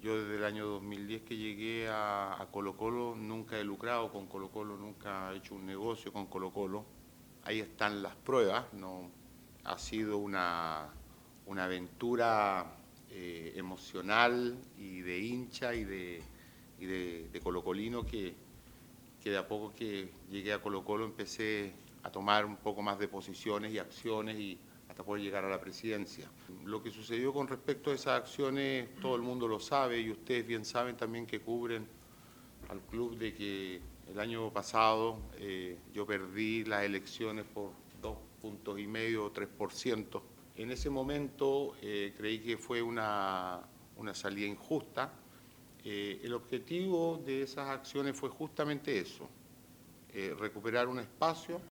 Yo desde el año 2010 que llegué a Colo-Colo nunca he lucrado con Colo-Colo, nunca he hecho un negocio con Colo-Colo. Ahí están las pruebas, ¿no? Ha sido una aventura emocional y de hincha y de colocolino que de a poco que llegué a Colo-Colo empecé a tomar un poco más de posiciones y acciones y hasta poder llegar a la presidencia. Lo que sucedió con respecto a esas acciones, todo el mundo lo sabe y ustedes bien saben también que cubren al club de que el año pasado yo perdí las elecciones por 2,5 o 3%. En ese momento creí que fue una salida injusta. El objetivo de esas acciones fue justamente eso, recuperar un espacio